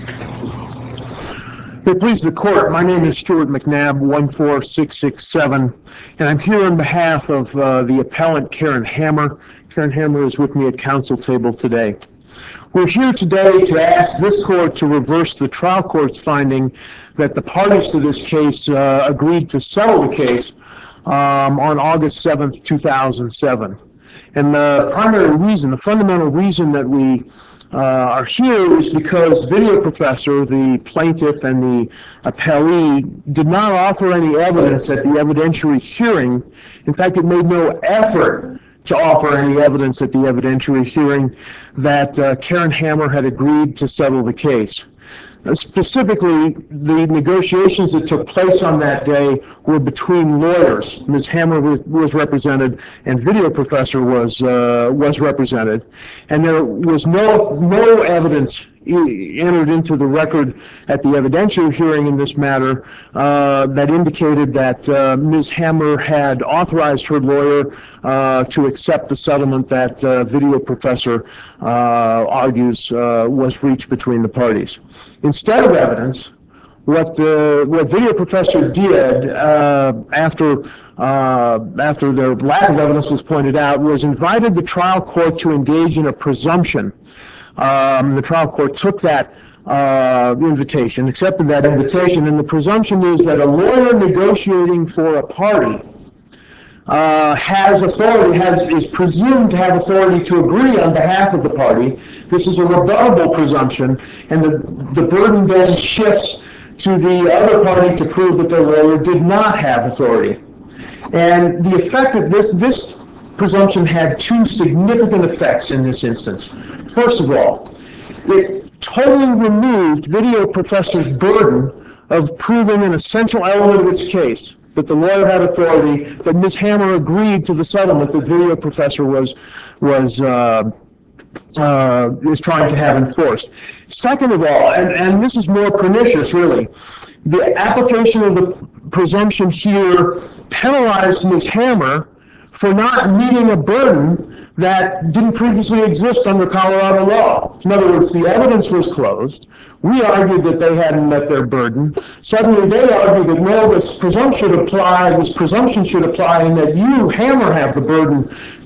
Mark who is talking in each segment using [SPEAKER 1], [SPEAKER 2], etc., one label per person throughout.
[SPEAKER 1] Please the court. My name is Stuart McNabb, 14667, and I'm here on behalf of the appellant Karen Hammer. Karen Hammer is with me at counsel table today. We're here today to ask this court to reverse the trial court's finding that the parties to this case agreed to settle the case on August 7th, 2007. And the primary reason, the fundamental reason that we are here is because Video Professor, the plaintiff and the appellee, did not offer any evidence at the evidentiary hearing. In fact, it made no effort to offer any evidence at the evidentiary hearing that Karen Hammer had agreed to settle the case. Specifically, the negotiations that took place on that day were between lawyers. Ms. Hammer was represented, and Video Professor was represented, and there was no evidence entered into the record at the evidentiary hearing in this matter that indicated that Ms. Hammer had authorized her lawyer to accept the settlement that Video Professor argues was reached between the parties. Instead of evidence, what Video Professor did after their lack of evidence was pointed out was invited the trial court to engage in a presumption. The trial court took that invitation, accepted that invitation, and the presumption is that a lawyer negotiating for a party has authority, is presumed to have authority to agree on behalf of the party. This is a rebuttable presumption, and the burden then shifts to the other party to prove that their lawyer did not have authority. And the effect of this presumption had two significant effects in this instance. First of all, it totally removed Video Professor's burden of proving an essential element of its case, that the lawyer had authority, that Ms. Hammer agreed to the settlement that Video Professor is trying to have enforced. Second of all, and this is more pernicious really, the application of the presumption here penalized Ms. Hammer for not meeting a burden that didn't previously exist under Colorado law. In other words, the evidence was closed. We argued that they hadn't met their burden. Suddenly they argued that no, this presumption should apply, and that you, Hammer, have the burden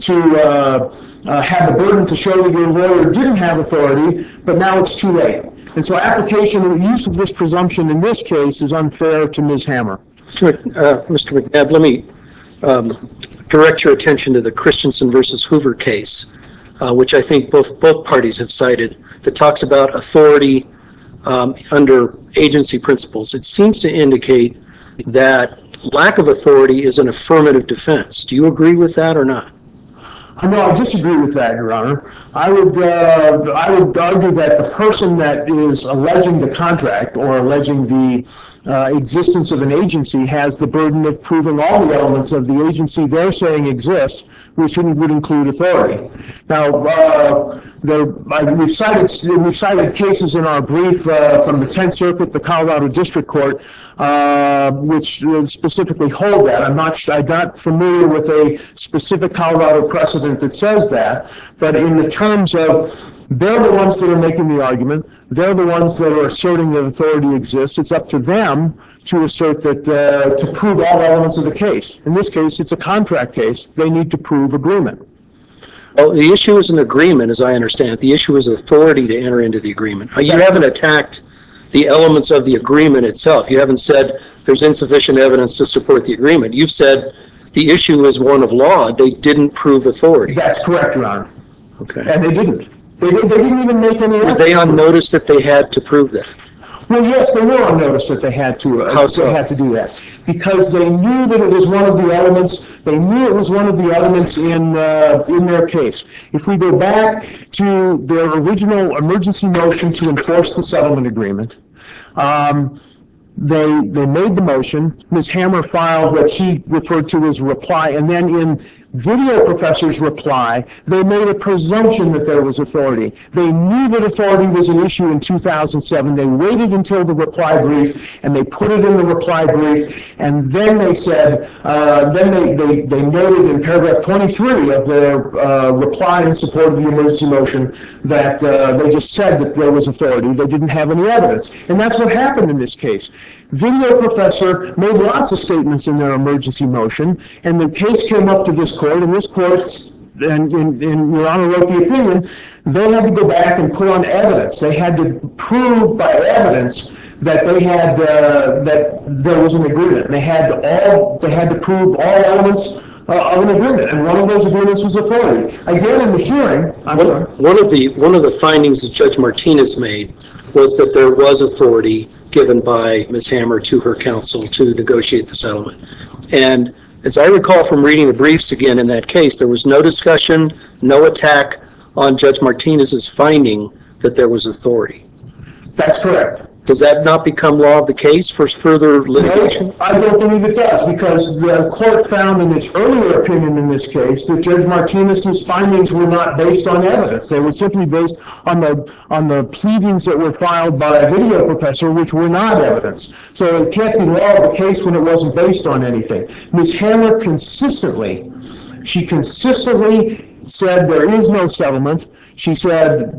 [SPEAKER 1] to show that your lawyer didn't have authority, but now it's too late. And so application of the use of this presumption in this case is unfair to Ms. Hammer.
[SPEAKER 2] Mr. McNabb, let me direct your attention to the Christensen versus Hoover case, which I think both parties have cited, that talks about authority under agency principles. It seems to indicate that lack of authority is an affirmative defense. Do you agree with that or not?
[SPEAKER 1] No, I disagree with that, Your Honor. I would argue that the person that is alleging the contract or alleging the existence of an agency has the burden of proving all the elements of the agency they're saying exists, which would include authority. Now, we've cited cases in our brief from the 10th Circuit, the Colorado District Court, which specifically hold that. I'm not familiar with a specific Colorado precedent that says that, but in the terms of they're the ones that are making the argument, they're the ones that are asserting that authority exists, it's up to them to assert that, to prove all elements of the case. In this case, it's a contract case. They need to prove agreement.
[SPEAKER 2] Well, the issue is an agreement, as I understand it. The issue is authority to enter into the agreement. You haven't attacked the elements of the agreement itself. You haven't said there's insufficient evidence to support the agreement. You've said the issue is one of law. They didn't prove authority.
[SPEAKER 1] That's correct, Your Honor.
[SPEAKER 2] Okay.
[SPEAKER 1] And they didn't. They didn't even make any effort.
[SPEAKER 2] Were they on notice that they had to prove that?
[SPEAKER 1] Well, yes, they were on notice that they had to.
[SPEAKER 2] How so?
[SPEAKER 1] They had to do that because they knew that it was one of the elements. They knew it was one of the elements in their case. If we go back to their original emergency motion to enforce the settlement agreement, they made the motion. Ms. Hammer filed what she referred to as a reply, and then in Video Professor's reply, they made a presumption that there was authority. They knew that authority was an issue in 2007. They waited until the reply brief, and they put it in the reply brief, and then they said, they noted in paragraph 23 of their reply in support of the emergency motion that they just said that there was authority. They didn't have any evidence. And that's what happened in this case. Video Professor made lots of statements in their emergency motion, and the case came up to this court, and this court, and Your Honor wrote the opinion, they had to go back and put on evidence. They had to prove by evidence that they had that there was an agreement. They had to prove all elements of an agreement, and one of those agreements was authority. Again, in the hearing,
[SPEAKER 2] one of the findings that Judge Martinez made was that there was authority given by Ms. Hammer to her counsel to negotiate the settlement. And as I recall from reading the briefs again in that case, there was no discussion, no attack on Judge Martinez's finding that there was authority.
[SPEAKER 1] That's correct.
[SPEAKER 2] Does that not become law of the case for further litigation?
[SPEAKER 1] No, I don't believe it does, because the court found in its earlier opinion in this case that Judge Martinez's findings were not based on evidence. They were simply based on the pleadings that were filed by a Video Professor, which were not evidence. So it can't be law of the case when it wasn't based on anything. Ms. Hammer consistently said there is no settlement. She said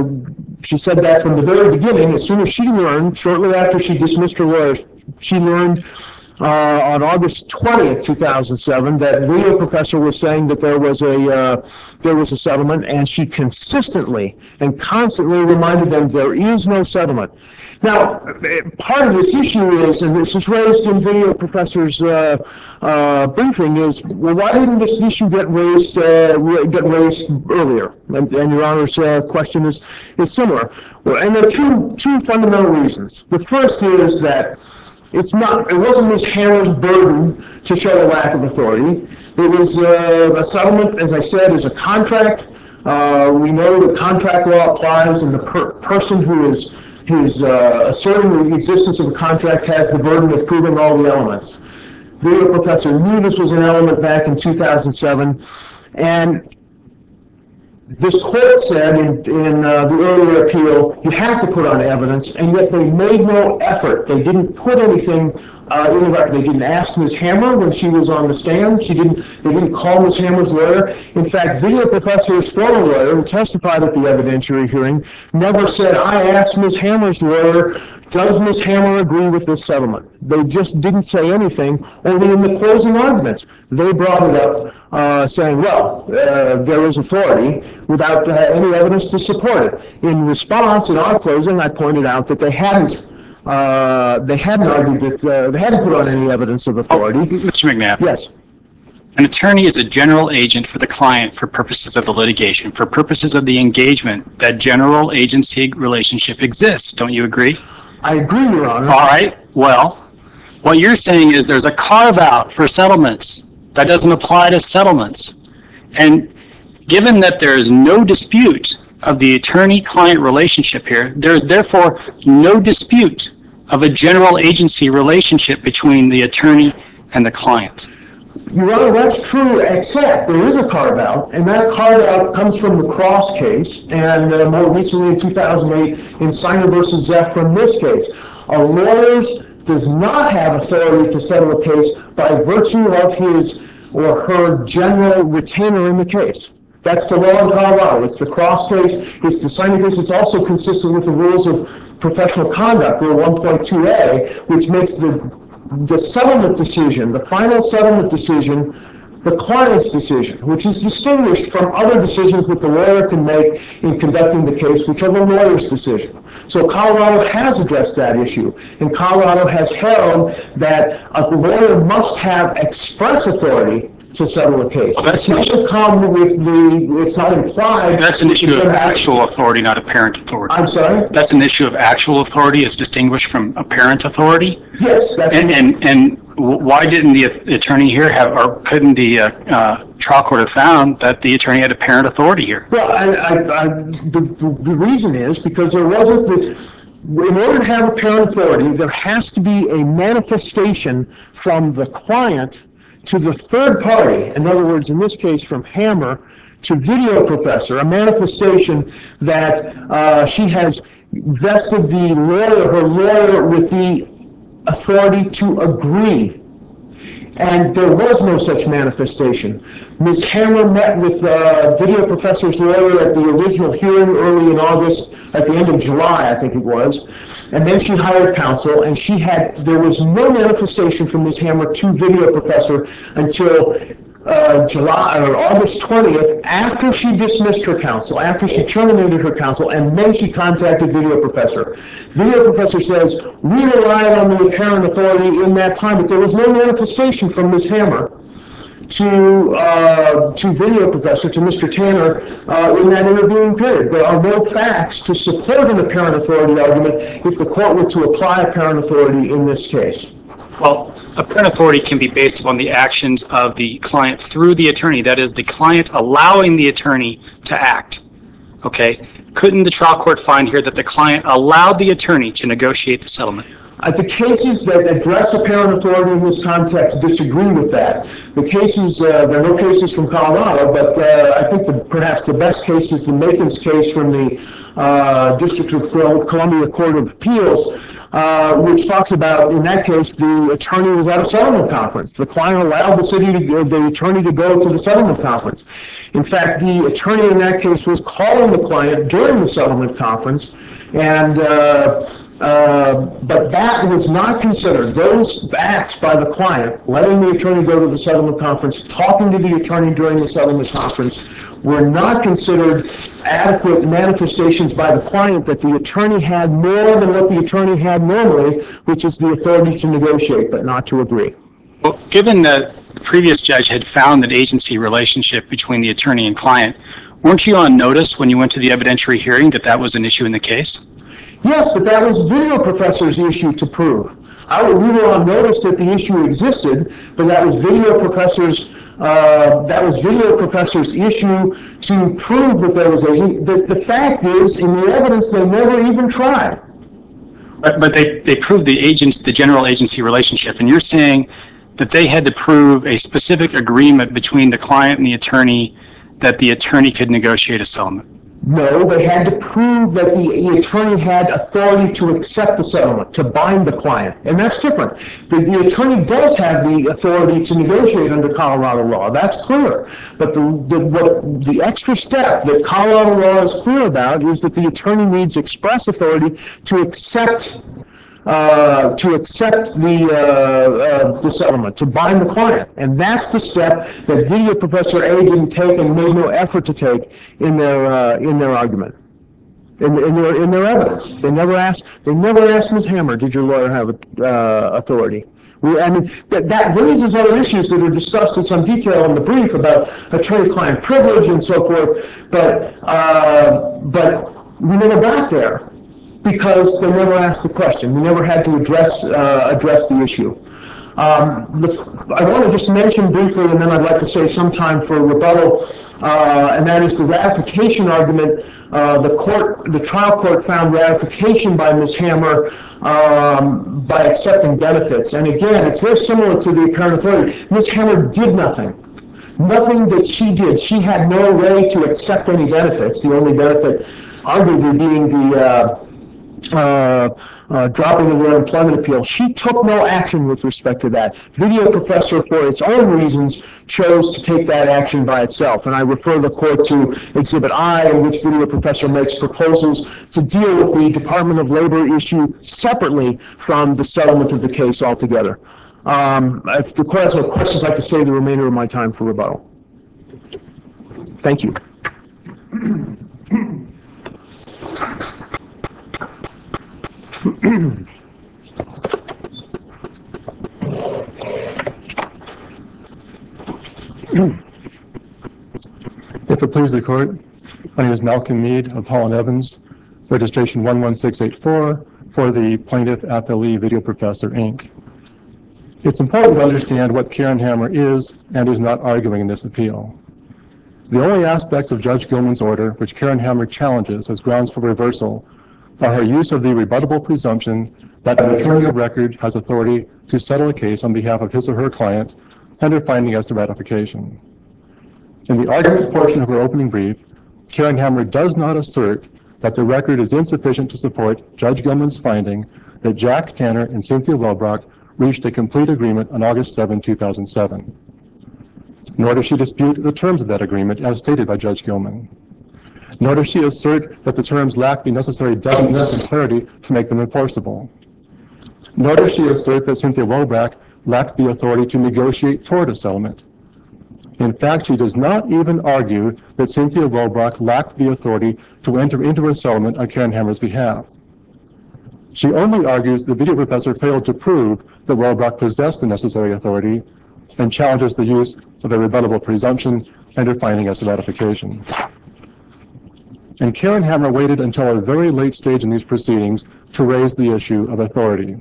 [SPEAKER 1] that from the very beginning. As soon as she learned, shortly after she dismissed her lawyer, she learned on August 20th, 2007, that Video Professor was saying that there was a settlement, and she consistently and constantly reminded them there is no settlement. Now, part of this issue is, and this is raised in Video Professor's briefing, is, well, why didn't this issue get raised earlier? And Your Honor's question is similar. Well, and there are two fundamental reasons. The first is that it wasn't Ms. Hammer's burden to show a lack of authority. It was a settlement, as I said, is a contract. We know that contract law applies, and the person who is asserting the existence of a contract has the burden of proving all the elements. Video Professor knew this was an element back in 2007, and this court said in the earlier appeal, you have to put on evidence, and yet they made no effort. They didn't put anything in the record. They didn't ask Ms. Hammer when she was on the stand. They didn't call Ms. Hammer's lawyer. In fact, Video Professor's former lawyer, who testified at the evidentiary hearing, never said, I asked Ms. Hammer's lawyer, does Ms. Hammer agree with this settlement? They just didn't say anything. Only in the closing arguments, they brought it up, saying, well, there is authority, without any evidence to support it. In response, in our closing, I pointed out that they hadn't argued that they hadn't put on any evidence of authority.
[SPEAKER 3] Mr. McNabb.
[SPEAKER 1] Yes.
[SPEAKER 3] An attorney is a general agent for the client for purposes of the litigation. For purposes of the engagement, that general agency relationship exists. Don't you agree?
[SPEAKER 1] I agree, Your Honor.
[SPEAKER 3] All right. Well, what you're saying is there's a carve-out for settlements that doesn't apply to settlements. And given that there is no dispute of the attorney-client relationship here, there is therefore no dispute of a general agency relationship between the attorney and the client.
[SPEAKER 1] Your Honor, that's true, except there is a carve-out, and that carve-out comes from the Cross case, and more recently in 2008 in Siner v. Zeff from this case. A lawyer does not have authority to settle a case by virtue of his or her general retainer in the case. That's the law in Colorado. It's the Cross case. It's the Siner case. It's also consistent with the rules of professional conduct, Rule 1.2a, which makes the settlement decision, the final settlement decision, the client's decision, which is distinguished from other decisions that the lawyer can make in conducting the case, which are the lawyer's decision. So Colorado has addressed that issue, and Colorado has held that a lawyer must have express authority to settle a case.
[SPEAKER 3] Well, that's
[SPEAKER 1] it doesn't come with it's not implied.
[SPEAKER 3] That's an issue of actual authority, not apparent authority.
[SPEAKER 1] I'm sorry?
[SPEAKER 3] That's an issue of actual authority as distinguished from apparent authority?
[SPEAKER 1] Yes.
[SPEAKER 3] And why didn't the attorney here have, or couldn't the trial court have found that the attorney had apparent authority here?
[SPEAKER 1] Well, the reason is because there wasn't in order to have apparent authority, there has to be a manifestation from the client to the third party, in other words, in this case from Hammer to Video Professor, a manifestation that she has vested her lawyer with the authority to agree. And there was no such manifestation. Ms. Hammer met with Video Professor's lawyer at the original hearing early in August, at the end of July, I think it was. And then she hired counsel, and there was no manifestation from Ms. Hammer to Video Professor until July or August 20th, after she dismissed her counsel, after she terminated her counsel, and then she contacted Video Professor. Video Professor says, we relied on the apparent authority in that time, but there was no manifestation from Ms. Hammer to Video Professor, to Mr. Tanner, in that intervening period. There are no facts to support an apparent authority argument if the court were to apply apparent authority in this case.
[SPEAKER 3] Well, apparent authority can be based upon the actions of the client through the attorney. That is, the client allowing the attorney to act. Okay? Couldn't the trial court find here that the client allowed the attorney to negotiate the settlement?
[SPEAKER 1] The cases that address apparent authority in this context disagree with that. The cases, there are no cases from Colorado, but I think perhaps the best case is the Makins case from the District of Columbia Court of Appeals, which talks about, in that case, the attorney was at a settlement conference. The client allowed the attorney to go to the settlement conference. In fact, the attorney in that case was calling the client during the settlement conference, and but that was not considered. Those acts by the client, letting the attorney go to the settlement conference, talking to the attorney during the settlement conference, were not considered adequate manifestations by the client that the attorney had more than what the attorney had normally, which is the authority to negotiate, but not to agree.
[SPEAKER 3] Well, given that the previous judge had found an agency relationship between the attorney and client, weren't you on notice when you went to the evidentiary hearing that that was an issue in the case?
[SPEAKER 1] Yes, but that was Video Professor's issue to prove. We were on notice that the issue existed, but that was Video Professor's issue to prove that there was a. The fact is, in the evidence, they never even tried.
[SPEAKER 3] But they proved the general agency relationship, and you're saying that they had to prove a specific agreement between the client and the attorney that the attorney could negotiate a settlement.
[SPEAKER 1] No, they had to prove that the attorney had authority to accept the settlement, to bind the client, and that's different. The attorney does have the authority to negotiate under Colorado law, that's clear. But the extra step that Colorado law is clear about is that the attorney needs express authority to accept the settlement, to bind the client. And that's the step that Video Professor A didn't take and made no effort to take in their argument, in their evidence. They never asked Ms. Hammer, did your lawyer have authority? That raises other issues that are discussed in some detail in the brief about attorney-client privilege and so forth, but we never got there, because they never asked the question. We never had to address the issue. I want to just mention briefly, and then I'd like to save some time for rebuttal, and that is the ratification argument. The trial court found ratification by Ms. Hammer by accepting benefits. And again, it's very similar to the apparent authority. Ms. Hammer did nothing. Nothing that she did. She had no way to accept any benefits. The only benefit arguably being the dropping of their employment appeal. She took no action with respect to that. Video Professor, for its own reasons, chose to take that action by itself. And I refer the court to Exhibit I, in which Video Professor makes proposals to deal with the Department of Labor issue separately from the settlement of the case altogether. If the court has no questions, I'd like to save the remainder of my time for rebuttal. Thank you.
[SPEAKER 4] If it pleases the court, my name is Malcolm Mead of Holland Evans, registration 11684 for the Plaintiff Appellee Video Professor, Inc. It's important to understand what Karen Hammer is and is not arguing in this appeal. The only aspects of Judge Gilman's order which Karen Hammer challenges as grounds for reversal are her use of the rebuttable presumption that an attorney of record has authority to settle a case on behalf of his or her client and her finding as to ratification. In the argument portion of her opening brief, Karen Hammer does not assert that the record is insufficient to support Judge Gilman's finding that Jack Tanner and Cynthia Welbrock reached a complete agreement on August 7, 2007. Nor does she dispute the terms of that agreement as stated by Judge Gilman. Nor does she assert that the terms lack the necessary definiteness and clarity to make them enforceable. Nor does she assert that Cynthia Welbrock lacked the authority to negotiate toward a settlement. In fact, she does not even argue that Cynthia Welbrock lacked the authority to enter into a settlement on Karen Hammer's behalf. She only argues the video professor failed to prove that Welbrock possessed the necessary authority and challenges the use of a rebuttable presumption and her finding as to ratification. And Karen Hammer waited until a very late stage in these proceedings to raise the issue of authority.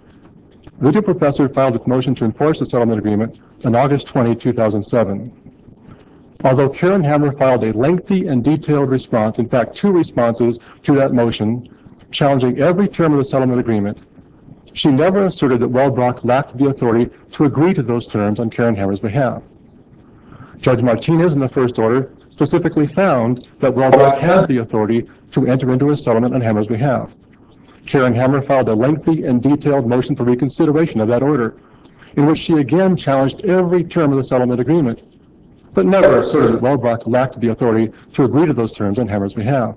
[SPEAKER 4] The video professor filed a motion to enforce the settlement agreement on August 20, 2007. Although Karen Hammer filed a lengthy and detailed response, in fact, 2 responses to that motion, challenging every term of the settlement agreement, she never asserted that Welbrock lacked the authority to agree to those terms on Karen Hammer's behalf. Judge Martinez, in the first order, specifically found that Welbrock had the authority to enter into a settlement on Hammer's behalf. Karen Hammer filed a lengthy and detailed motion for reconsideration of that order, in which she again challenged every term of the settlement agreement, but never asserted that Welbrock lacked the authority to agree to those terms on Hammer's behalf.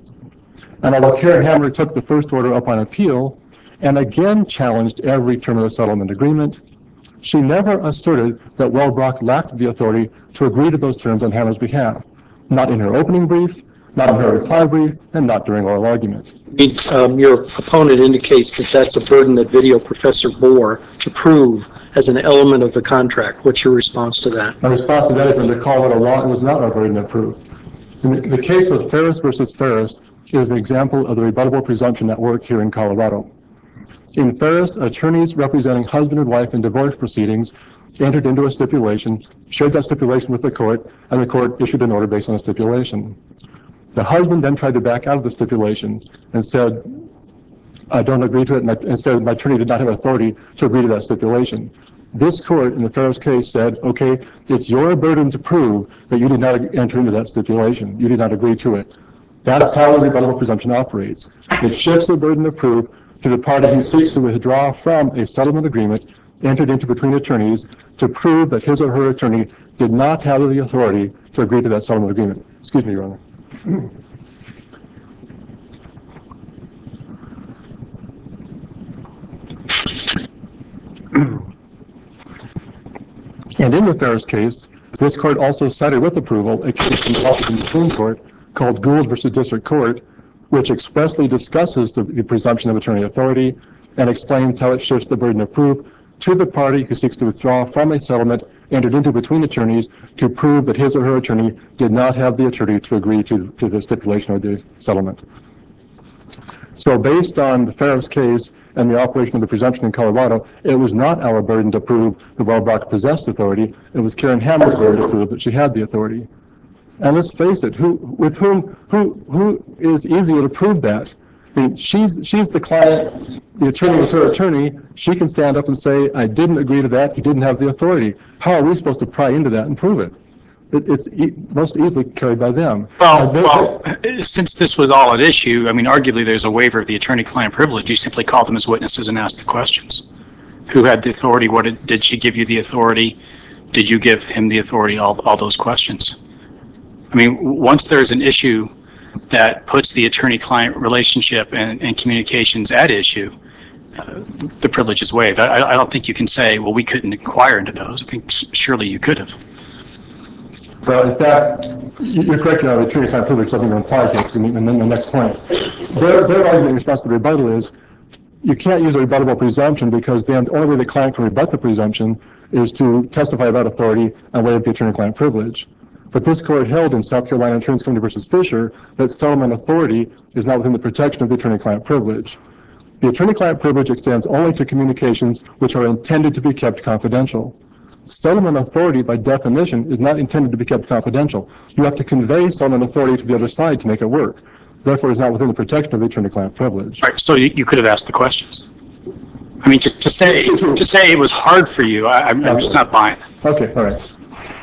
[SPEAKER 4] And although Karen Hammer took the first order up on appeal and again challenged every term of the settlement agreement, she never asserted that Welbrock lacked the authority to agree to those terms on Hammer's behalf, not in her opening brief, not in her reply brief, and not during oral argument.
[SPEAKER 2] Your opponent indicates that that's a burden that video professor bore to prove as an element of the contract. What's your response to that?
[SPEAKER 4] My response to that is under Colorado law, it was not our burden of proof. In the case of Ferris versus Ferris is an example of the rebuttable presumption at work here in Colorado. In Ferris, attorneys representing husband and wife in divorce proceedings entered into a stipulation, shared that stipulation with the court, and the court issued an order based on a stipulation. The husband then tried to back out of the stipulation and said, I don't agree to it, and said my attorney did not have authority to agree to that stipulation. This court, in the Ferris case, said, okay, it's your burden to prove that you did not enter into that stipulation. You did not agree to it. That's how the rebuttable presumption operates. It shifts the burden of proof to the party who seeks to withdraw from a settlement agreement entered into between attorneys to prove that his or her attorney did not have the authority to agree to that settlement agreement. Excuse me, Your Honor. And in the Ferris case, this court also cited with approval a case from the Washington Supreme Court called Gould versus District Court, which expressly discusses the presumption of attorney authority and explains how it shifts the burden of proof to the party who seeks to withdraw from a settlement entered into between attorneys to prove that his or her attorney did not have the authority to agree to the stipulation of the settlement. So based on the Ferris case and the operation of the presumption in Colorado, it was not our burden to prove that Welbrock possessed authority. It was Karen Hammer's burden to prove that she had the authority. And let's face it, who is easier to prove that? I mean, she's the client, the attorney is her attorney. She can stand up and say, I didn't agree to that, you didn't have the authority. How are we supposed to pry into that and prove it? It's most easily carried by them.
[SPEAKER 3] Well, since this was all at issue, I mean, arguably there's a waiver of the attorney-client privilege. You simply call them as witnesses and ask the questions. Who had the authority? Did she give you the authority? Did you give him the authority? All those questions. I mean, once there's an issue that puts the attorney-client relationship and communications at issue, the privilege is waived. I don't think you can say, well, we couldn't inquire into those. I think surely you could have.
[SPEAKER 4] Well, in fact, you're correct, the attorney-client privilege is something that implies it. And then the next point. Their argument in response to the rebuttal is, you can't use a rebuttable presumption because the only way the client can rebut the presumption is to testify about authority and waive the attorney-client privilege. But this court held in South Carolina Insurance Company versus Fisher that settlement authority is not within the protection of the attorney-client privilege. The attorney-client privilege extends only to communications which are intended to be kept confidential. Settlement authority, by definition, is not intended to be kept confidential. You have to convey settlement authority to the other side to make it work. Therefore, it's not within the protection of the attorney-client privilege.
[SPEAKER 3] All right, so you could have asked the questions. I mean, to say it was hard for you, I'm just not buying it.
[SPEAKER 4] Okay, all right.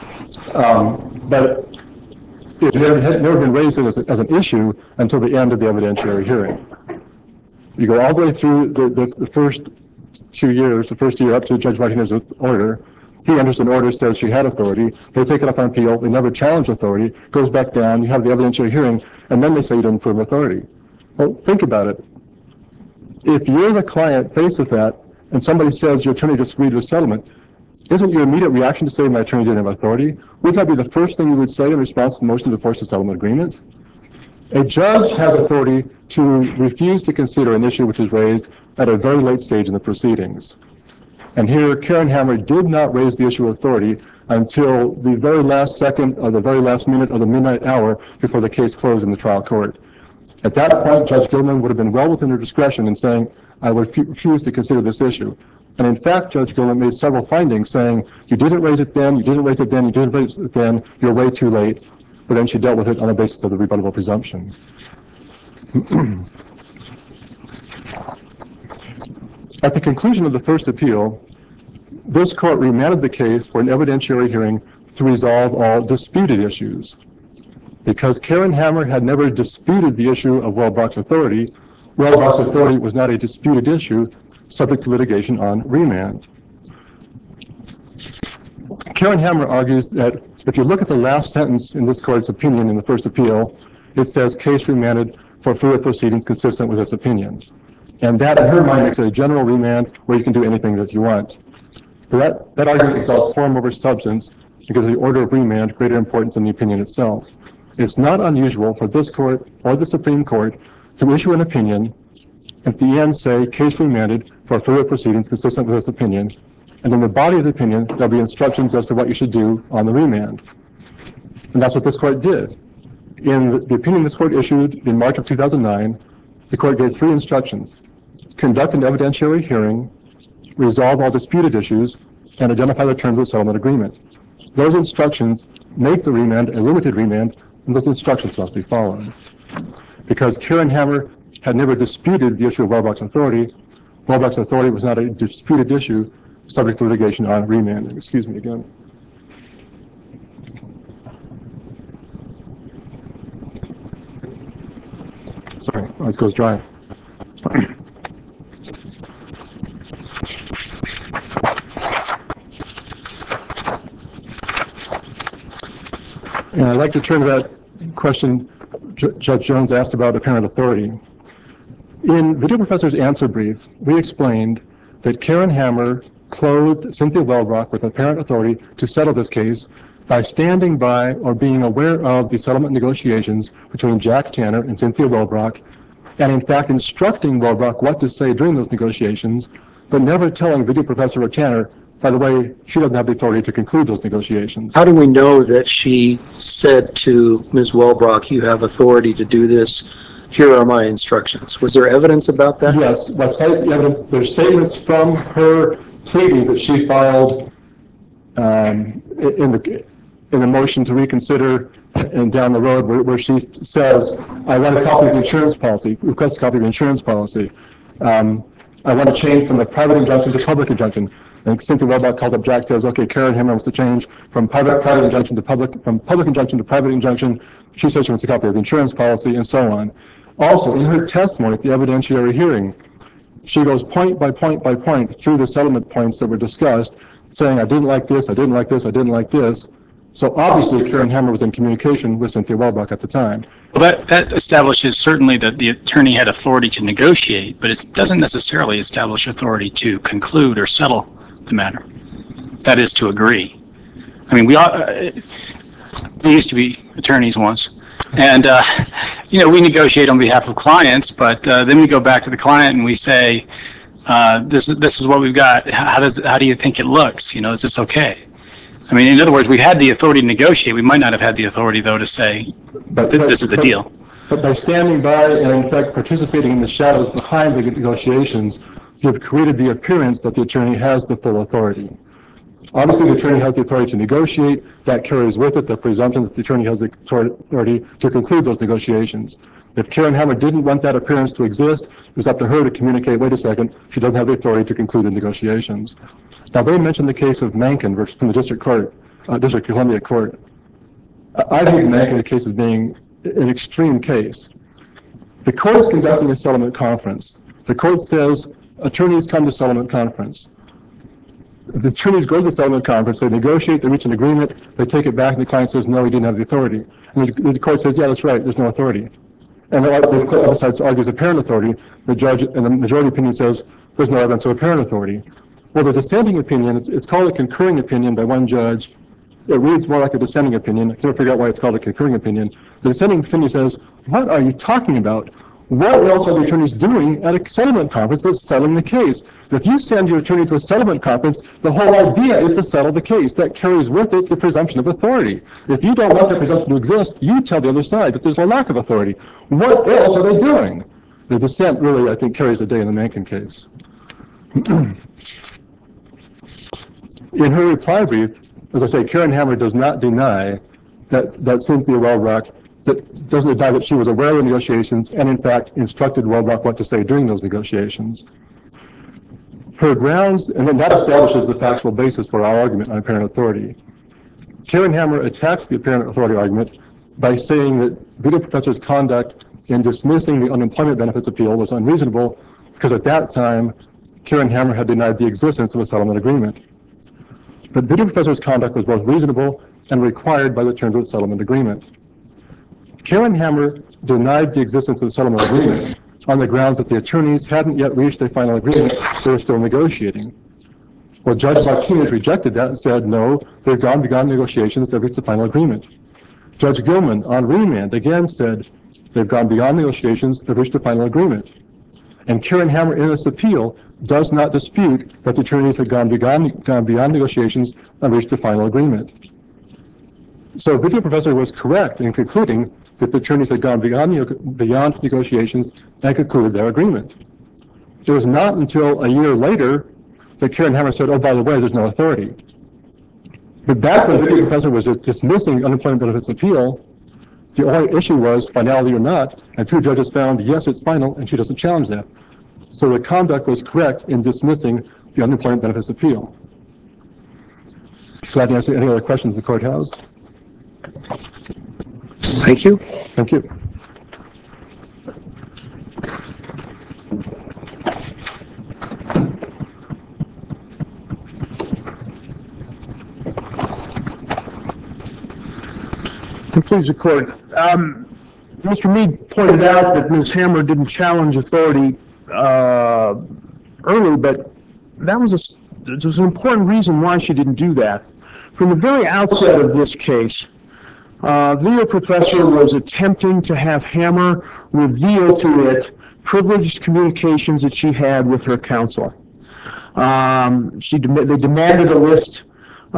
[SPEAKER 4] But it had never been raised as an issue until the end of the evidentiary hearing. You go all the way through the first 2 years, the first year up to Judge Martinez's order. He enters an order, says she had authority. They take it up on appeal. They never challenge authority. Goes back down. You have the evidentiary hearing, and then they say you didn't prove authority. Well, think about it. If you're the client faced with that, and somebody says your attorney disagreed with settlement, isn't your immediate reaction to say my attorney didn't have authority? Would that be the first thing you would say in response to the motion to enforce the settlement agreement? A judge has authority to refuse to consider an issue which is raised at a very late stage in the proceedings. And here, Karen Hammer did not raise the issue of authority until the very last second or the very last minute of the midnight hour before the case closed in the trial court. At that point, Judge Gilman would have been well within her discretion in saying, I would refuse to consider this issue. And in fact, Judge Gilman made several findings saying, you didn't raise it then, you didn't raise it then, you didn't raise it then, you're way too late. But then she dealt with it on the basis of the rebuttable presumption. At the conclusion of the first appeal, this court remanded the case for an evidentiary hearing to resolve all disputed issues. Because Karen Hammer had never disputed the issue of Wellbrock's authority, Wellbrock's authority was not a disputed issue subject to litigation on remand. Karen Hammer argues that if you look at the last sentence in this court's opinion in the first appeal, it says case remanded for further proceedings consistent with this opinion. And that, in her mind, makes it a general remand where you can do anything that you want. But that argument exalts form over substance and gives the order of remand greater importance than the opinion itself. It's not unusual for this court or the Supreme Court to issue an opinion and at the end say case remanded for further proceedings consistent with this opinion. And in the body of the opinion, there'll be instructions as to what you should do on the remand. And that's what this court did. In the opinion this court issued in March of 2009, the court gave 3 instructions: conduct an evidentiary hearing, resolve all disputed issues, and identify the terms of the settlement agreement. Those instructions make the remand a limited remand, and those instructions must be followed. Because Karen Hammer had never disputed the issue of Wellbrock's authority was not a disputed issue subject to litigation on remand. Excuse me again. Sorry, my eyes goes dry. And I'd like to turn to that question Judge Jones asked about apparent authority. In Video Professor's answer brief, we explained that Karen Hammer clothed Cynthia Wellbrock with apparent authority to settle this case by standing by or being aware of the settlement negotiations between Jack Tanner and Cynthia Wellbrock, and in fact instructing Wellbrock what to say during those negotiations, but never telling Video Professor or Tanner, by the way, she doesn't have the authority to conclude those negotiations.
[SPEAKER 2] How do we know that she said to Ms. Wellbrock, you have authority to do this, here are my instructions? Was there evidence about that?
[SPEAKER 4] Yes, website evidence. There's statements from her pleadings that she filed in the motion to reconsider and down the road where she says, I want a copy of the insurance policy, request a copy of the insurance policy. I want to change from the private injunction to public injunction. And Cynthia Wellbrock calls up Jack, says, okay, Karen Hammer wants to change from private injunction to from public injunction to private injunction. She says she wants a copy of the insurance policy, and so on. Also, in her testimony at the evidentiary hearing, she goes point by point by point through the settlement points that were discussed, saying, I didn't like this, I didn't like this, I didn't like this. So obviously, Karen Hammer was in communication with Cynthia Wellbrock at the time.
[SPEAKER 3] Well, that establishes certainly that the attorney had authority to negotiate, but it doesn't necessarily establish authority to conclude or settle the matter. That is, to agree. I mean, we used to be attorneys once, and we negotiate on behalf of clients, but then we go back to the client and we say, this is what we've got. How do you think it looks? Is this okay? I mean, in other words, we had the authority to negotiate. We might not have had the authority, though, to say this is a deal.
[SPEAKER 4] But by standing by and, in fact, participating in the shadows behind the negotiations, you've created the appearance that the attorney has the full authority. Obviously, the attorney has the authority to negotiate. That carries with it the presumption that the attorney has the authority to conclude those negotiations. If Karen Hammer didn't want that appearance to exist, it was up to her to communicate, wait a second, she doesn't have the authority to conclude the negotiations. Now, they mentioned the case of Mankin from the District of Columbia Court. I think Mankin case as being an extreme case. The court is conducting a settlement conference. The court says, attorneys come to settlement conference. The attorneys go to the settlement conference, they negotiate, they reach an agreement, they take it back, and the client says, no, he didn't have the authority. And the court says, yeah, that's right, there's no authority. And the other side argues apparent authority. The judge in the majority opinion says, there's no evidence of apparent authority. Well, the dissenting opinion, it's called a concurring opinion by one judge. It reads more like a dissenting opinion. I can't figure out why it's called a concurring opinion. The dissenting opinion says, what are you talking about? What else are the attorneys doing at a settlement conference but settling the case? If you send your attorney to a settlement conference, the whole idea is to settle the case. That carries with it the presumption of authority. If you don't want that presumption to exist, you tell the other side that there's a lack of authority. What else are they doing? The dissent really, I think, carries the day in the Mankin case. In her reply brief, as I say, Karen Hammer does not deny that Cynthia Wellbrock doesn't deny that she was aware of the negotiations and, in fact, instructed Wellbrock what to say during those negotiations. Her grounds, and then that establishes the factual basis for our argument on apparent authority. Karen Hammer attacks the apparent authority argument by saying that video professor's conduct in dismissing the unemployment benefits appeal was unreasonable because at that time, Karen Hammer had denied the existence of a settlement agreement. But video professor's conduct was both reasonable and required by the terms of the settlement agreement. Karen Hammer denied the existence of the settlement agreement on the grounds that the attorneys hadn't yet reached a final agreement, they were still negotiating. Well, Judge Martinez rejected that and said, no, they've gone beyond negotiations, they've reached a final agreement. Judge Gilman, on remand, again said, they've gone beyond negotiations, they've reached a final agreement. And Karen Hammer, in this appeal, does not dispute that the attorneys had gone beyond negotiations and reached a final agreement. So video professor was correct in concluding that the attorneys had gone beyond negotiations and concluded their agreement. It was not until a year later that Karen Hammer said, oh, by the way, there's no authority. But back when video professor was just dismissing unemployment benefits appeal, the only issue was finality or not, and two judges found, yes, it's final, and she doesn't challenge that. So the conduct was correct in dismissing the unemployment benefits appeal. Glad to answer any other questions the court has.
[SPEAKER 2] Thank you.
[SPEAKER 4] Thank you.
[SPEAKER 1] Please, the court. Mr. Mead pointed out that Ms. Hammer didn't challenge authority early, but there was an important reason why she didn't do that. From the very outset of this case, video professor was attempting to have Hammer reveal to it privileged communications that she had with her counsel. They demanded a list.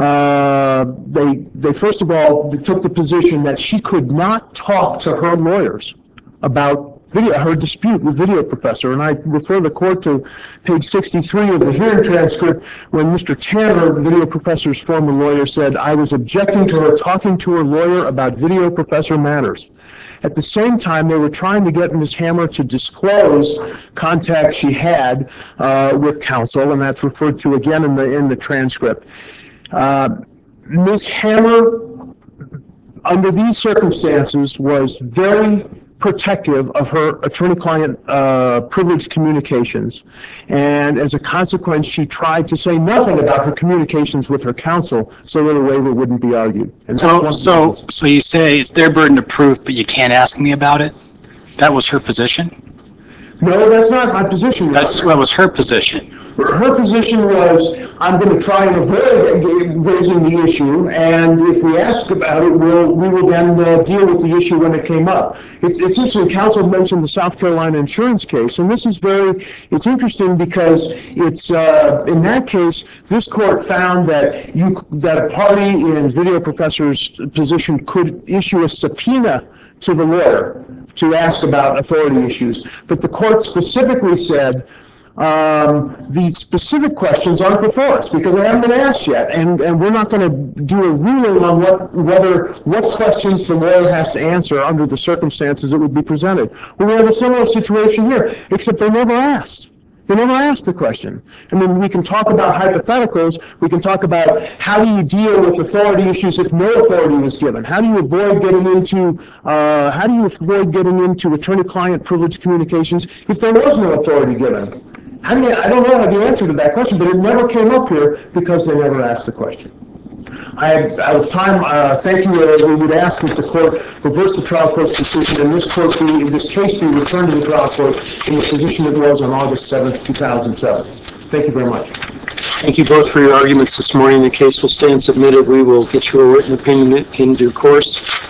[SPEAKER 1] They first of all took the position that she could not talk to her lawyers about her dispute with video professor, and I refer the court to page 63 of the hearing transcript when Mr. Tanner, the video professor's former lawyer, said, I was objecting to her talking to her lawyer about video professor matters. At the same time, they were trying to get Ms. Hammer to disclose contacts she had with counsel, and that's referred to again in the transcript. Ms. Hammer, under these circumstances, was very protective of her attorney-client privileged communications, and as a consequence, she tried to say nothing about her communications with her counsel so that a waiver wouldn't be argued. And
[SPEAKER 3] So you say it's their burden of proof, but you can't ask me about it? That was her position?
[SPEAKER 1] No, that's not my position.
[SPEAKER 3] That was her position.
[SPEAKER 1] Her position was, I'm going to try and avoid raising the issue, and if we ask about it, we will then deal with the issue when it came up. It's interesting, counsel mentioned the South Carolina insurance case, and this is it's interesting because it's, in that case, this court found that a party in video professor's position could issue a subpoena to the lawyer to ask about authority issues. But the court specifically said, the specific questions aren't before us because they haven't been asked yet, and we're not going to do a ruling on what questions the lawyer has to answer under the circumstances that would be presented. Well, we have a similar situation here, except they never asked. They never asked the question. I mean, we can talk about hypotheticals. We can talk about how do you deal with authority issues if no authority was given? How do you avoid getting into attorney-client privilege communications if there was no authority given? I mean, I don't know the answer to that question, but it never came up here because they never asked the question. Out of time, thank you. We would ask that the court reverse the trial court's decision and this case be returned to the trial court in the position it was on August 7th, 2007. Thank you very much.
[SPEAKER 2] Thank you both for your arguments this morning. The case will stand submitted. We will get you a written opinion in due course.